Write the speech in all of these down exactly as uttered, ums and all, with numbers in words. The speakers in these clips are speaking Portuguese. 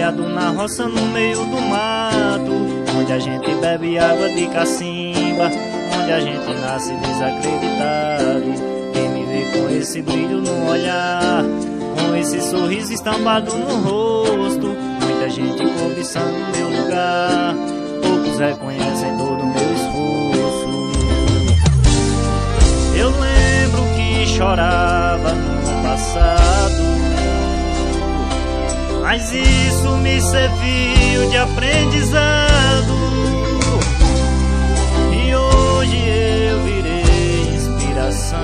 criado na roça no meio do mato, onde a gente bebe água de cacimba, onde a gente nasce desacreditado. Quem me vê com esse brilho no olhar, com esse sorriso estampado no rosto, muita gente cobiçando meu lugar, poucos reconhecem todo o meu esforço. Eu lembro que chorava no passado, mas isso me serviu de aprendizado, e hoje eu virei inspiração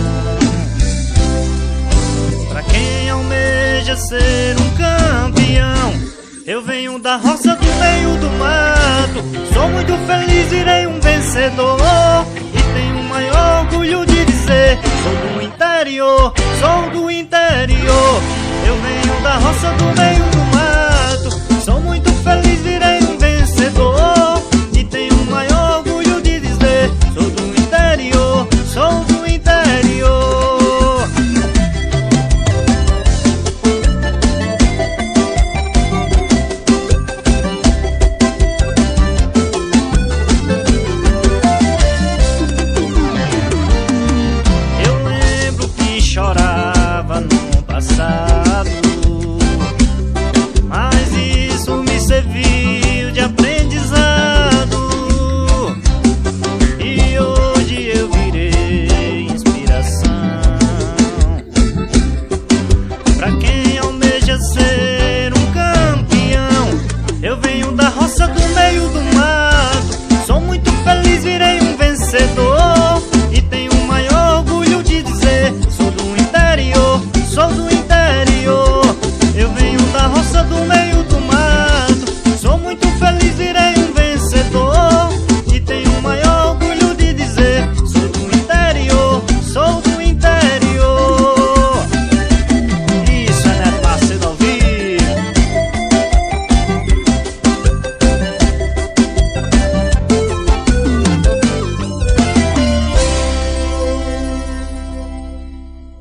pra quem almeja ser um campeão. Eu venho da roça do meio do mato, sou muito feliz, virei um vencedor, e tenho o maior orgulho de dizer: sou do interior, sou do interior. Eu venho da roça do meio